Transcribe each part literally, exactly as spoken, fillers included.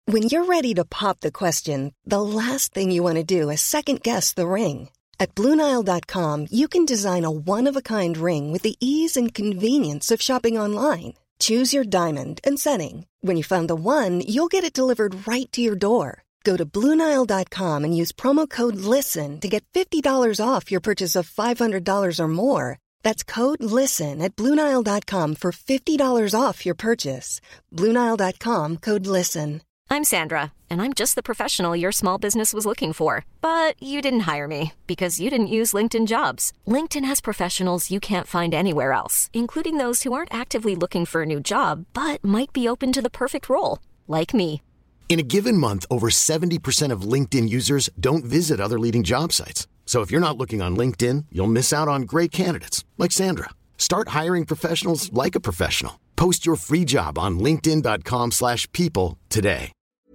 When you're ready to pop the question, the last thing you want to do is second-guess the ring. At Blue Nile dot com, you can design a one-of-a-kind ring with the ease and convenience of shopping online. Choose your diamond and setting. When you find the one, you'll get it delivered right to your door. Go to Blue Nile dot com and use promo code LISTEN to get fifty dollars off your purchase of five hundred dollars or more. That's code LISTEN at Blue Nile dot com for fifty dollars off your purchase. Blue Nile dot com, code LISTEN. I'm Sandra, and I'm just the professional your small business was looking for. But you didn't hire me because you didn't use LinkedIn Jobs. LinkedIn has professionals you can't find anywhere else, including those who aren't actively looking for a new job, but might be open to the perfect role, like me. In a given month, over seventy percent of LinkedIn users don't visit other leading job sites. So if you're not looking on LinkedIn, you'll miss out on great candidates, like Sandra. Start hiring professionals like a professional. Post your free job on linkedin dot com slash people today.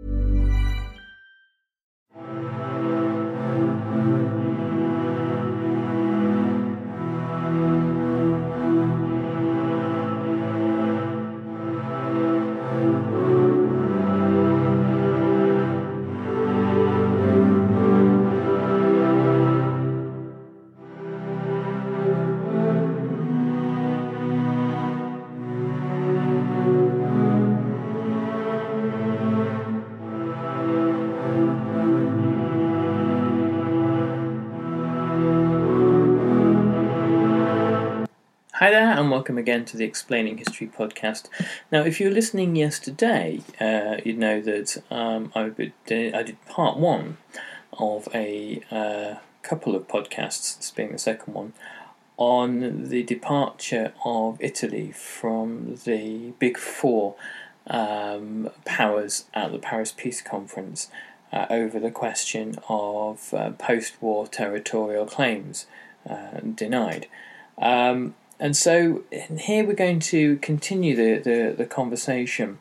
Hi there, and welcome again to the Explaining History podcast. Now, if you were listening yesterday, uh, you'd know that um, I, did, I did part one of a uh, couple of podcasts, this being the second one, on the departure of Italy from the Big Four um, powers at the Paris Peace Conference uh, over the question of uh, post-war territorial claims uh, denied. Um, And so here we're going to continue the, the, the conversation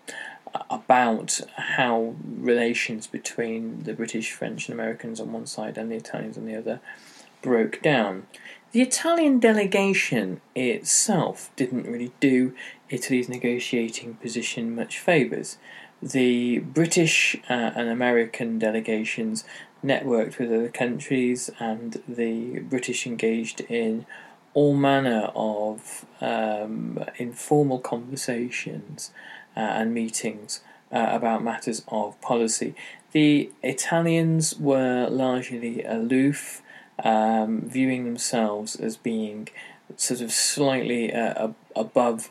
about how relations between the British, French and Americans on one side and the Italians on the other broke down. The Italian delegation itself didn't really do Italy's negotiating position much favours. The British uh, and American delegations networked with other countries, and the British engaged in all manner of um, informal conversations uh, and meetings uh, about matters of policy. The Italians were largely aloof, um, viewing themselves as being sort of slightly uh, ab- above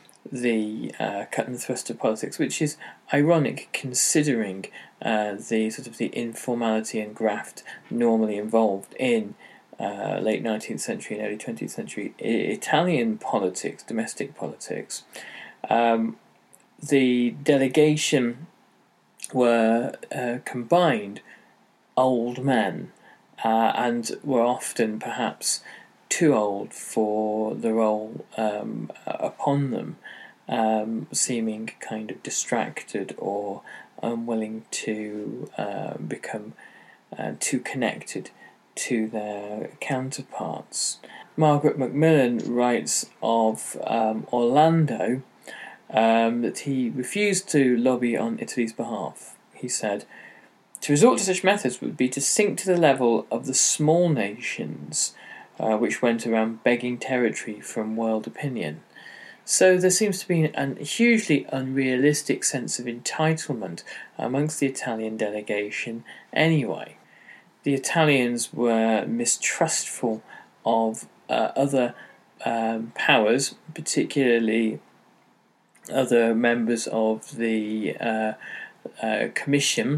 the uh, cut and thrust of politics, which is ironic considering uh, the sort of the informality and graft normally involved in Uh, late nineteenth century and early twentieth century I- Italian politics, domestic politics. Um, the delegation were uh, combined old men uh, and were often perhaps too old for the role um, upon them, um, seeming kind of distracted or unwilling to uh, become uh, too connected to their counterparts. Margaret Macmillan writes of um, Orlando um, that he refused to lobby on Italy's behalf. He said, "To resort to such methods would be to sink to the level of the small nations uh, which went around begging territory from world opinion." So there seems to be a hugely unrealistic sense of entitlement amongst the Italian delegation anyway. The Italians were mistrustful of uh, other um, powers, particularly other members of the uh, uh, Commission,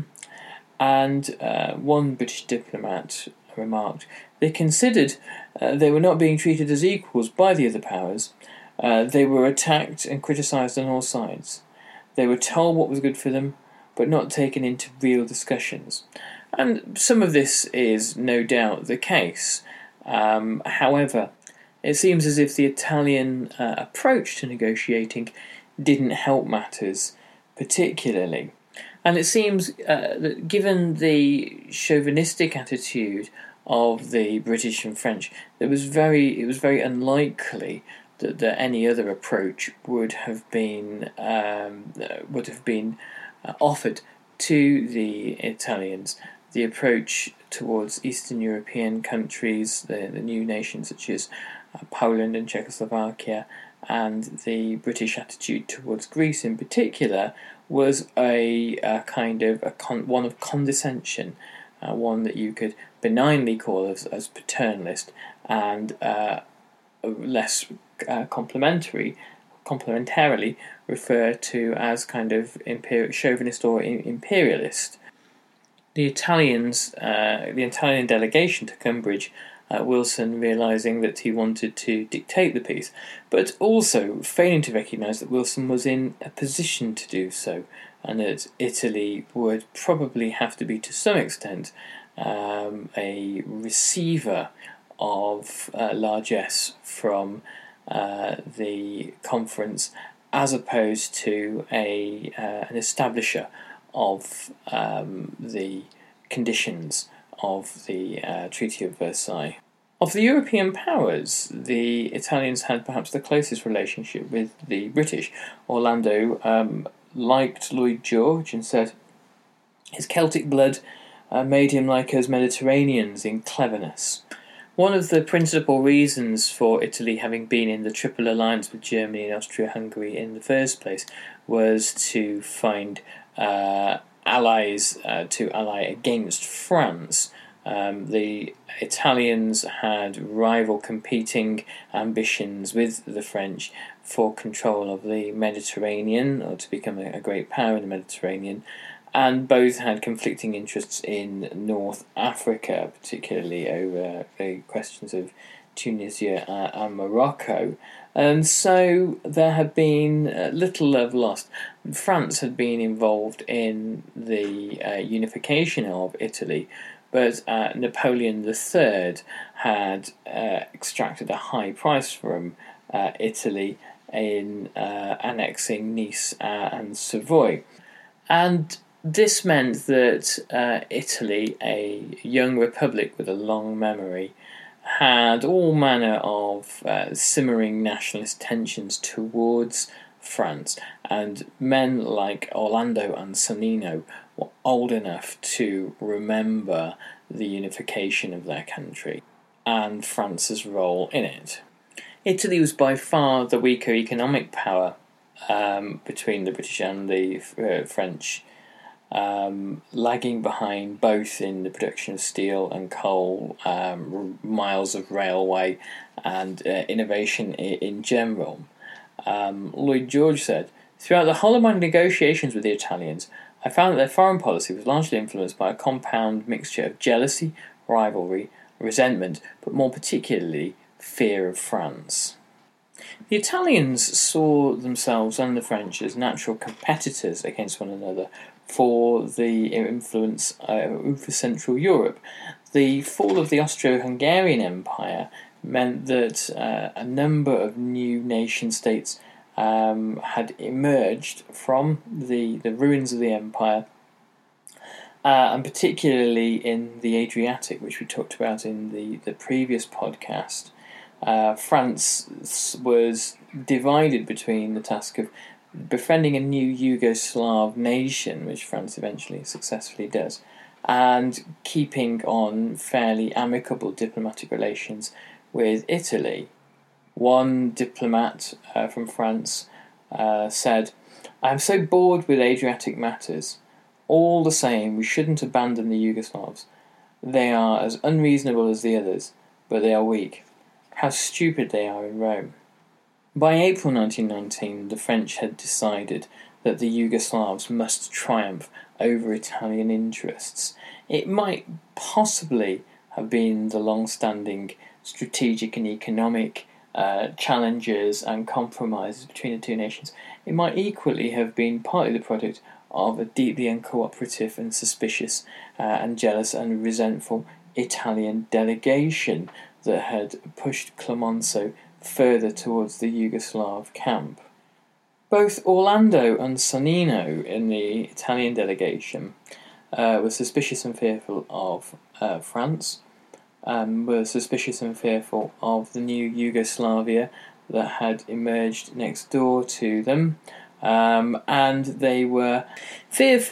and uh, one British diplomat remarked, "They considered uh, they were not being treated as equals by the other powers. Uh, they were attacked and criticised on all sides. They were told what was good for them, but not taken into real discussions." And some of this is no doubt the case. Um, however, it seems as if the Italian uh, approach to negotiating didn't help matters particularly. And it seems uh, that given the chauvinistic attitude of the British and French, it was very, it was very unlikely that, that any other approach would have been um, would have been uh, offered to the Italians, the approach towards Eastern European countries, the, the new nations such as uh, Poland and Czechoslovakia, and the British attitude towards Greece in particular, was a, a kind of a con- one of condescension, uh, one that you could benignly call as, as paternalist, and uh, less uh, complimentary, complementarily refer to as kind of imper- chauvinist or imperialist. The Italians, uh, the Italian delegation to Cambridge, uh, Wilson realising that he wanted to dictate the peace, but also failing to recognise that Wilson was in a position to do so, and that Italy would probably have to be, to some extent, um, a receiver of uh, largesse from uh, the conference, as opposed to a uh, an establisher of um, the conditions of the uh, Treaty of Versailles. Of the European powers, the Italians had perhaps the closest relationship with the British. Orlando um, liked Lloyd George and said his Celtic blood uh, made him like us Mediterraneans in cleverness. One of the principal reasons for Italy having been in the Triple Alliance with Germany and Austria-Hungary in the first place was to find uh, allies uh, to ally against France. Um, the Italians had rival competing ambitions with the French for control of the Mediterranean, or to become a, a great power in the Mediterranean, and both had conflicting interests in North Africa, particularly over the questions of Tunisia uh, and Morocco. And so there had been uh, little love lost. France had been involved in the uh, unification of Italy, but uh, Napoleon the Third had uh, extracted a high price from uh, Italy in uh, annexing Nice uh, and Savoy. And this meant that uh, Italy, a young republic with a long memory, had all manner of uh, simmering nationalist tensions towards France, and men like Orlando and Sonnino were old enough to remember the unification of their country and France's role in it. Italy was by far the weaker economic power um, between the British and the uh, French, Um, lagging behind both in the production of steel and coal, um, miles of railway, and uh, innovation in, in general. Um, Lloyd George said, "Throughout the whole of my negotiations with the Italians, I found that their foreign policy was largely influenced by a compound mixture of jealousy, rivalry, resentment, but more particularly fear of France." The Italians saw themselves and the French as natural competitors against one another for the influence uh, over Central Europe. The fall of the Austro-Hungarian Empire meant that uh, a number of new nation-states um, had emerged from the, the ruins of the empire, uh, and particularly in the Adriatic, which we talked about in the, the previous podcast. Uh, France was divided between the task of befriending a new Yugoslav nation, which France eventually successfully does, and keeping on fairly amicable diplomatic relations with Italy. One diplomat uh, from France uh, said, "I am so bored with Adriatic matters. All the same, we shouldn't abandon the Yugoslavs. They are as unreasonable as the others, but they are weak. How stupid they are in Rome." By April nineteen nineteen, the French had decided that the Yugoslavs must triumph over Italian interests. It might possibly have been the long-standing strategic and economic uh, challenges and compromises between the two nations. It might equally have been partly the product of a deeply uncooperative and suspicious uh, and jealous and resentful Italian delegation that had pushed Clemenceau further towards the Yugoslav camp. Both Orlando and Sonnino in the Italian delegation uh, were suspicious and fearful of uh, France, um, were suspicious and fearful of the new Yugoslavia that had emerged next door to them, um, and they were fearful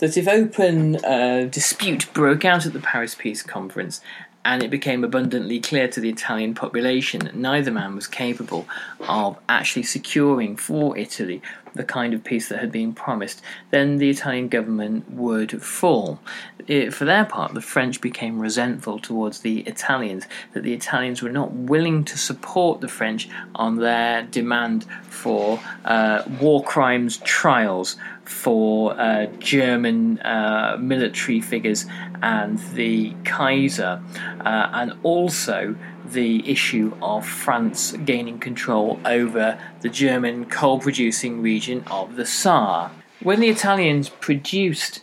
that if open uh, dispute broke out at the Paris Peace Conference, and it became abundantly clear to the Italian population that neither man was capable of actually securing for Italy the kind of peace that had been promised, then the Italian government would fall. It, for their part, the French became resentful towards the Italians, that the Italians were not willing to support the French on their demand for uh, war crimes trials for uh, German uh, military figures and the Kaiser, uh, and also the issue of France gaining control over the German coal-producing region of the Saar. When the Italians produced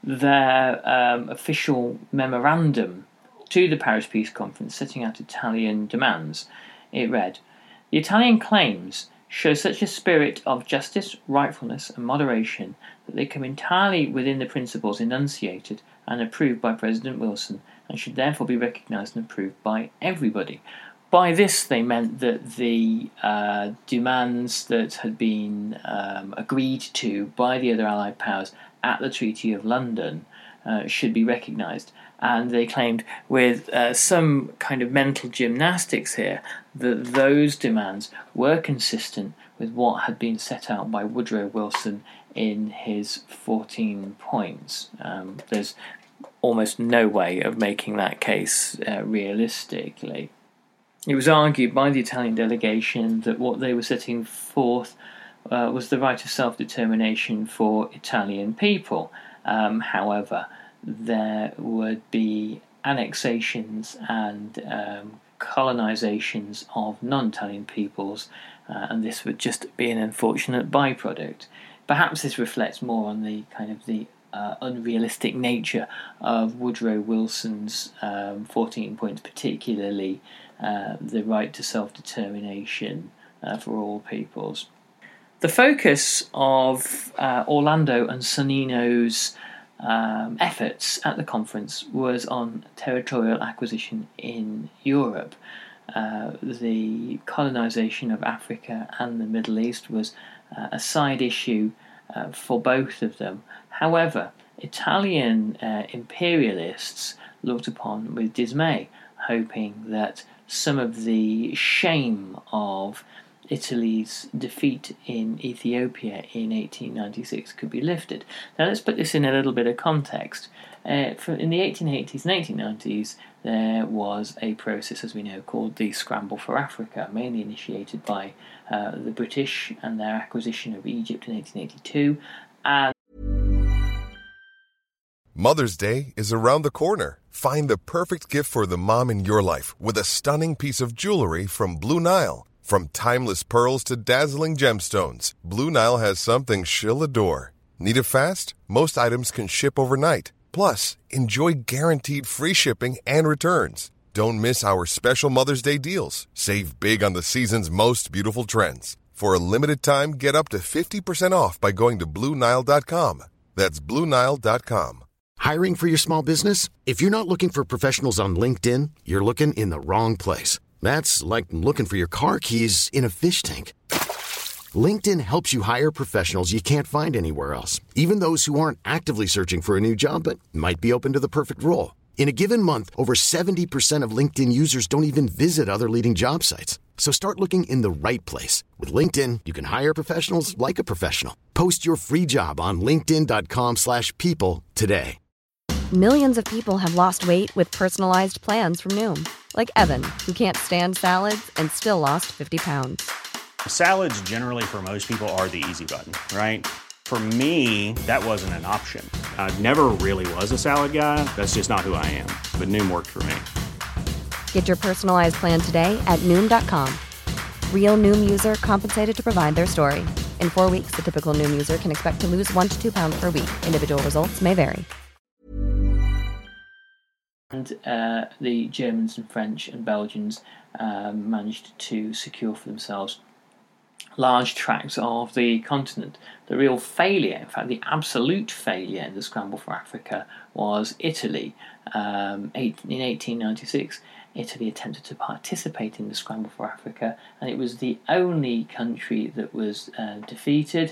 their um, official memorandum to the Paris Peace Conference setting out Italian demands, it read, "The Italian claims show such a spirit of justice, rightfulness and moderation that they come entirely within the principles enunciated and approved by President Wilson and should therefore be recognised and approved by everybody." By this they meant that the uh, demands that had been um, agreed to by the other Allied powers at the Treaty of London uh, should be recognised. And they claimed, with uh, some kind of mental gymnastics here, that those demands were consistent with what had been set out by Woodrow Wilson in his fourteen points. Um, there's almost no way of making that case uh, realistically. It was argued by the Italian delegation that what they were setting forth uh, was the right of self-determination for Italian people. Um, however, there would be annexations and um, colonizations of non-Italian peoples, uh, and this would just be an unfortunate byproduct. Perhaps this reflects more on the kind of the uh, unrealistic nature of Woodrow Wilson's um, fourteen points, particularly uh, the right to self-determination uh, for all peoples. The focus of uh, Orlando and Sonnino's Um, efforts at the conference was on territorial acquisition in Europe. Uh, the colonisation of Africa and the Middle East was uh, a side issue uh, for both of them. However, Italian uh, imperialists looked upon with dismay, hoping that some of the shame of Italy's defeat in Ethiopia in eighteen ninety-six could be lifted. Now let's put this in a little bit of context. Uh, for, in the eighteen eighties and eighteen nineties there was a process, as we know, called the Scramble for Africa, mainly initiated by uh, the British and their acquisition of Egypt in eighteen eighty-two. And Mother's Day is around the corner. Find the perfect gift for the mom in your life with a stunning piece of jewelry from Blue Nile. From timeless pearls to dazzling gemstones, Blue Nile has something she'll adore. Need it fast? Most items can ship overnight. Plus, enjoy guaranteed free shipping and returns. Don't miss our special Mother's Day deals. Save big on the season's most beautiful trends. For a limited time, get up to fifty percent off by going to Blue Nile dot com. That's Blue Nile dot com. Hiring for your small business? If you're not looking for professionals on LinkedIn, you're looking in the wrong place. That's like looking for your car keys in a fish tank. LinkedIn helps you hire professionals you can't find anywhere else, even those who aren't actively searching for a new job but might be open to the perfect role. In a given month, over seventy percent of LinkedIn users don't even visit other leading job sites. So start looking in the right place. With LinkedIn, you can hire professionals like a professional. Post your free job on linkedin dot com slash people today. Millions of people have lost weight with personalized plans from Noom. Like Evan, who can't stand salads and still lost fifty pounds. Salads generally for most people are the easy button, right? For me, that wasn't an option. I never really was a salad guy. That's just not who I am. But Noom worked for me. Get your personalized plan today at Noom dot com. Real Noom user compensated to provide their story. In four weeks, the typical Noom user can expect to lose one to two pounds per week. Individual results may vary. And uh, the Germans and French and Belgians um, managed to secure for themselves large tracts of the continent. The real failure, in fact the absolute failure in the Scramble for Africa, was Italy. Um, eight, in eighteen ninety-six, Italy attempted to participate in the Scramble for Africa, and it was the only country that was uh, defeated.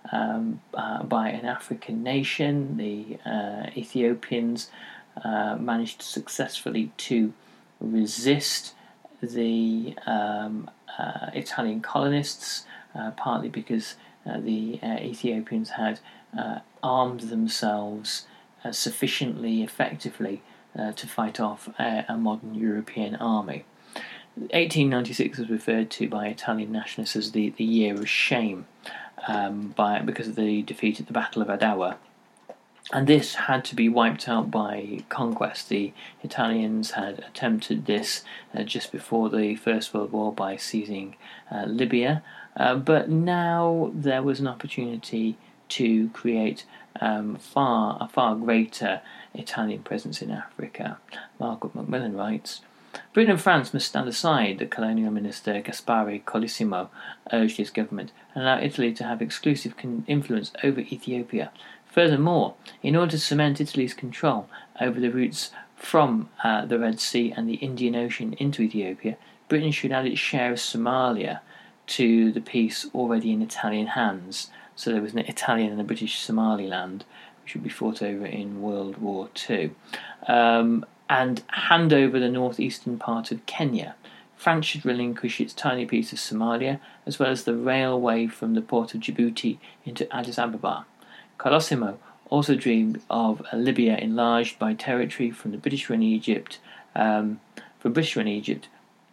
um, uh, by an African nation. The uh, Ethiopians uh, managed successfully to resist the um, uh, Italian colonists, uh, partly because uh, the uh, Ethiopians had uh, armed themselves uh, sufficiently effectively uh, to fight off a, a modern European army. eighteen ninety-six was referred to by Italian nationalists as the, the year of shame um, by because of the defeat at the Battle of Adowa. And this had to be wiped out by conquest. The Italians had attempted this uh, just before the First World War by seizing uh, Libya, uh, but now there was an opportunity to create um, far a far greater Italian presence in Africa. Margaret Macmillan writes, Britain and France must stand aside, the colonial minister Gaspare Colissimo urged his government, and allow Italy to have exclusive con- influence over Ethiopia. Furthermore, in order to cement Italy's control over the routes from uh, the Red Sea and the Indian Ocean into Ethiopia, Britain should add its share of Somalia to the peace already in Italian hands. So there was an Italian and a British Somaliland, which would be fought over in World War Two. Um, and hand over the northeastern part of Kenya. France should relinquish its tiny piece of Somalia, as well as the railway from the port of Djibouti into Addis Ababa. Colosimo also dreamed of a Libya enlarged by territory from the British run Egypt, um, from British run Egypt,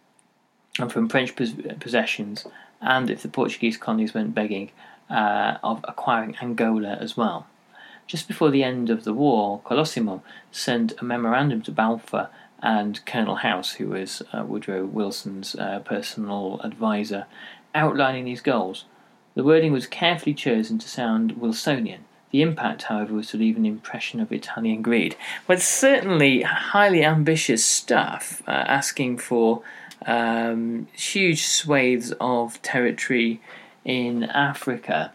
and from French pos- possessions, and if the Portuguese colonies went begging, uh, of acquiring Angola as well. Just before the end of the war, Colosimo sent a memorandum to Balfour and Colonel House, who was uh, Woodrow Wilson's uh, personal advisor, outlining these goals. The wording was carefully chosen to sound Wilsonian. The impact, however, was to leave an impression of Italian greed. Well, it's certainly highly ambitious stuff, uh, asking for um, huge swathes of territory in Africa,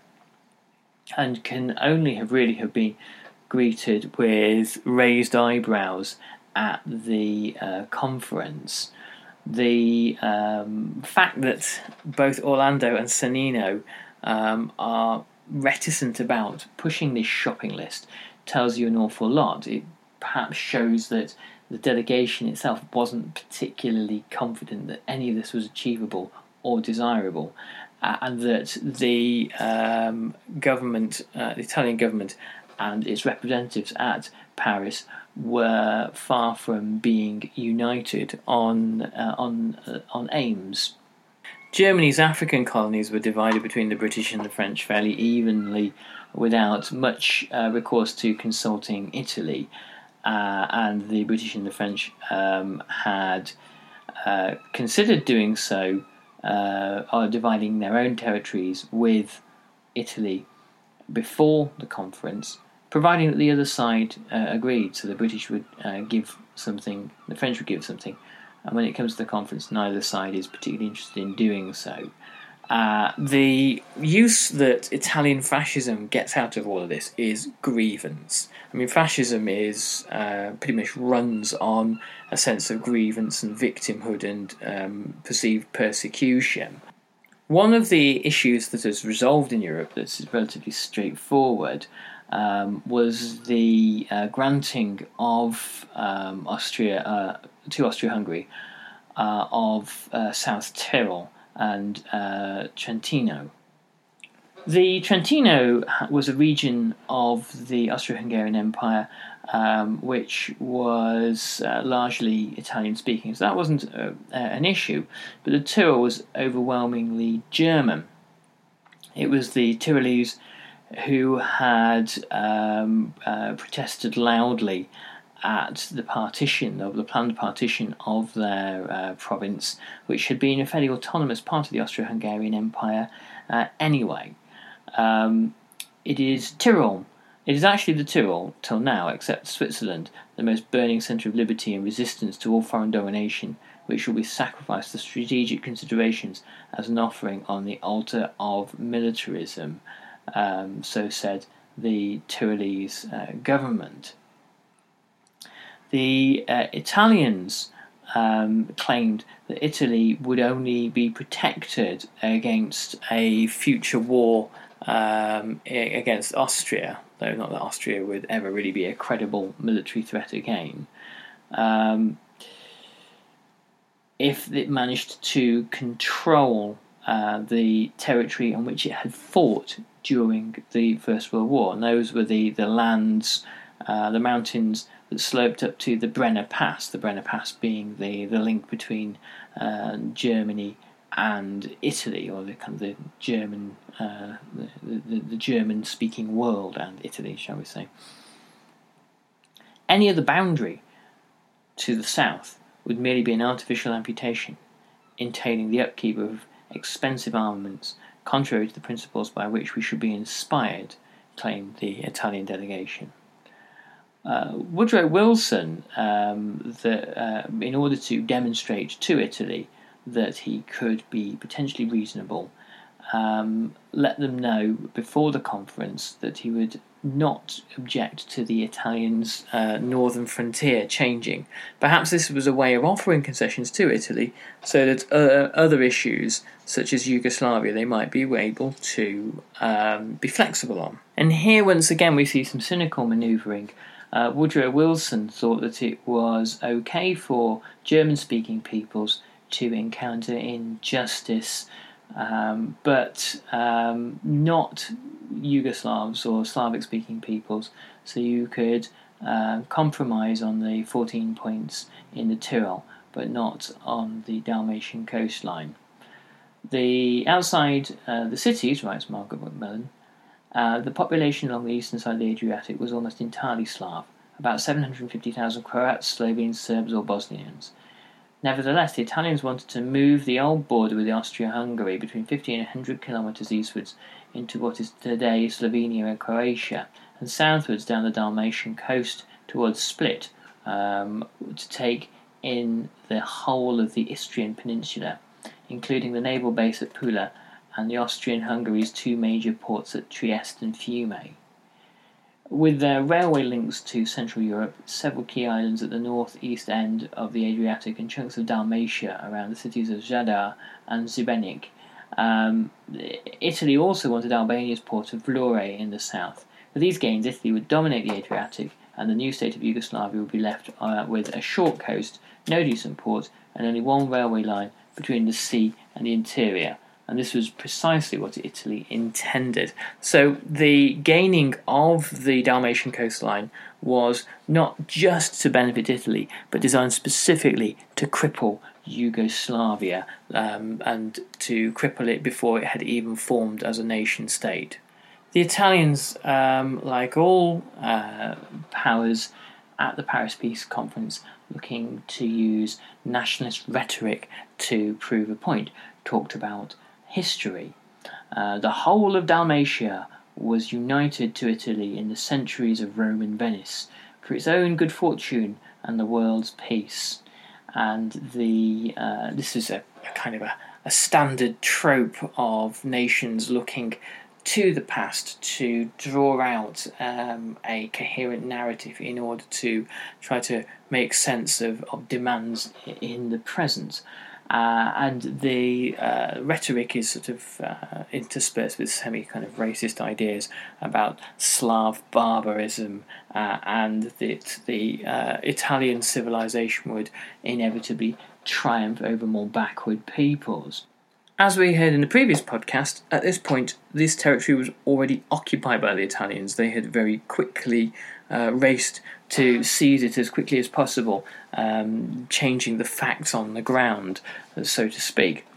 and can only have really have been greeted with raised eyebrows at the uh, conference. The um, fact that both Orlando and Sannino um, are reticent about pushing this shopping list tells you an awful lot. It perhaps shows that the delegation itself wasn't particularly confident that any of this was achievable or desirable, uh, and that the um, government, uh, the Italian government and its representatives at Paris were far from being united on uh, on uh, on aims. Germany's African colonies were divided between the British and the French fairly evenly, without much uh, recourse to consulting Italy, uh, and the British and the French um, had uh, considered doing so, uh, or dividing their own territories with Italy before the conference, providing that the other side uh, agreed. So the British would uh, give something, the French would give something, and when it comes to the conference, neither side is particularly interested in doing so. Uh, the use that Italian fascism gets out of all of this is grievance. I mean, fascism is uh, pretty much runs on a sense of grievance and victimhood and um, perceived persecution. One of the issues that has resolved in Europe that's relatively straightforward um, was the uh, granting of um, Austria uh, to Austria-Hungary uh, of uh, South Tyrol and uh, Trentino. The Trentino was a region of the Austro-Hungarian Empire um, which was uh, largely Italian-speaking, so that wasn't uh, an issue, but the Tyrol was overwhelmingly German. It was the Tyrolese who had um, uh, protested loudly at the partition, of the planned partition of their uh, province, which had been a fairly autonomous part of the Austro-Hungarian Empire uh, anyway. Um, it is Tyrol. It is actually the Tyrol, till now, except Switzerland, the most burning centre of liberty and resistance to all foreign domination, which will be sacrificed to strategic considerations as an offering on the altar of militarism, um, so said the Tyrolese uh, government. The uh, Italians um, claimed that Italy would only be protected against a future war um, against Austria, though not that Austria would ever really be a credible military threat again, um, if it managed to control uh, the territory on which it had fought during the First World War. And those were the, the lands, uh, the mountains that sloped up to the Brenner Pass, the Brenner Pass being the, the link between uh, Germany and Italy, or the kind of the German, uh, the, the, the German-speaking world and Italy, shall we say. Any other boundary to the south would merely be an artificial amputation, entailing the upkeep of expensive armaments, contrary to the principles by which we should be inspired, claimed the Italian delegation. Uh, Woodrow Wilson, um, the, uh, in order to demonstrate to Italy that he could be potentially reasonable, um, let them know before the conference that he would not object to the Italians' uh, northern frontier changing. Perhaps this was a way of offering concessions to Italy so that uh, other issues, such as Yugoslavia, they might be able to um, be flexible on. And here, once again, we see some cynical manoeuvring. Uh, Woodrow Wilson thought that it was okay for German-speaking peoples to encounter injustice, um, but um, not Yugoslavs or Slavic-speaking peoples. So you could uh, compromise on the fourteen points in the Tyrol, but not on the Dalmatian coastline. The outside uh, the cities, writes Margaret Macmillan, uh, the population along the eastern side of the Adriatic was almost entirely Slav, about seven hundred fifty thousand Croats, Slovenes, Serbs or Bosnians. Nevertheless, the Italians wanted to move the old border with Austria-Hungary between fifty and one hundred kilometres eastwards into what is today Slovenia and Croatia, and southwards down the Dalmatian coast towards Split, um, to take in the whole of the Istrian peninsula, including the naval base at Pula and the Austrian-Hungary's two major ports at Trieste and Fiume. With their railway links to Central Europe, several key islands at the north-east end of the Adriatic and chunks of Dalmatia around the cities of Zadar and Šibenik, um, Italy also wanted Albania's port of Vlore in the south. With these gains, Italy would dominate the Adriatic, and the new state of Yugoslavia would be left uh, with a short coast, no decent port, and only one railway line between the sea and the interior. And this was precisely what Italy intended. So the gaining of the Dalmatian coastline was not just to benefit Italy, but designed specifically to cripple Yugoslavia um, and to cripple it before it had even formed as a nation state. The Italians, um, like all uh, powers at the Paris Peace Conference, looking to use nationalist rhetoric to prove a point, talked about history. Uh, the whole of Dalmatia was united to Italy in the centuries of Roman Venice for its own good fortune and the world's peace. And the uh, this is a, a kind of a, a standard trope of nations looking to the past to draw out um, a coherent narrative in order to try to make sense of, of demands in the present. Uh, and the uh, rhetoric is sort of uh, interspersed with semi kind of racist ideas about Slav barbarism uh, and that the uh, Italian civilization would inevitably triumph over more backward peoples. As we heard in the previous podcast, at this point this territory was already occupied by the Italians. They had very quickly uh, raced to seize it as quickly as possible, um, changing the facts on the ground, so to speak.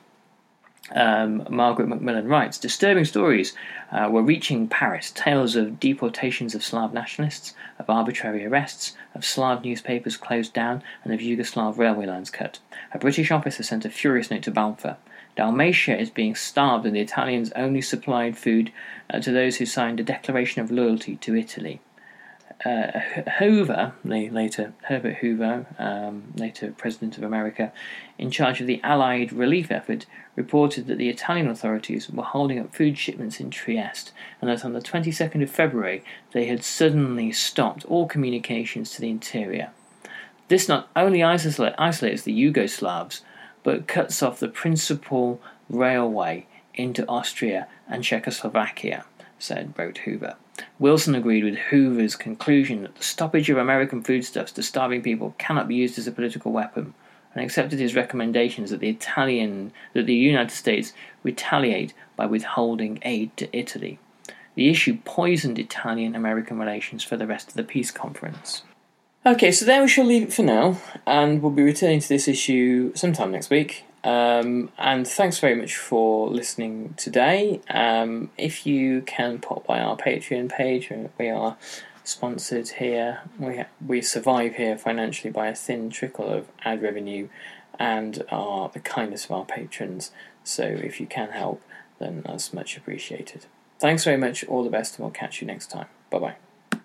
Um, Margaret Macmillan writes, disturbing stories uh, were reaching Paris, tales of deportations of Slav nationalists, of arbitrary arrests, of Slav newspapers closed down, and of Yugoslav railway lines cut. A British officer sent a furious note to Balfour. Dalmatia is being starved and the Italians only supplied food uh, to those who signed a declaration of loyalty to Italy. Uh, Hoover, later Herbert Hoover, um, later President of America, in charge of the Allied relief effort, reported that the Italian authorities were holding up food shipments in Trieste, and that on the twenty-second of February they had suddenly stopped all communications to the interior. This not only isolates the Yugoslavs, but cuts off the principal railway into Austria and Czechoslovakia, said, wrote Hoover. Wilson agreed with Hoover's conclusion that the stoppage of American foodstuffs to starving people cannot be used as a political weapon, and accepted his recommendations that the Italian that the United States retaliate by withholding aid to Italy. The issue poisoned Italian-American relations for the rest of the peace conference. Okay, so there we shall leave it for now, and we'll be returning to this issue sometime next week. Um, and thanks very much for listening today. Um, if you can pop by our Patreon page, we are sponsored here. We we survive here financially by a thin trickle of ad revenue, and are the kindness of our patrons. So if you can help, then that's much appreciated. Thanks very much. All the best, and we'll catch you next time. Bye bye.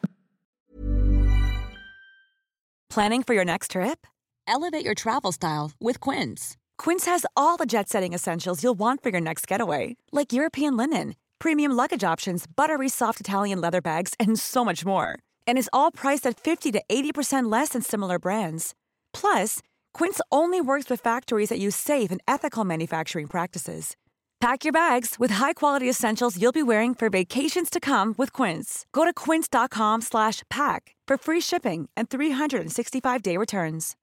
Planning for your next trip? Elevate your travel style with Quince. Quince has all the jet-setting essentials you'll want for your next getaway, like European linen, premium luggage options, buttery soft Italian leather bags, and so much more. And is all priced at fifty to eighty percent less than similar brands. Plus, Quince only works with factories that use safe and ethical manufacturing practices. Pack your bags with high-quality essentials you'll be wearing for vacations to come with Quince. Go to quince.com slash pack for free shipping and three sixty-five day returns.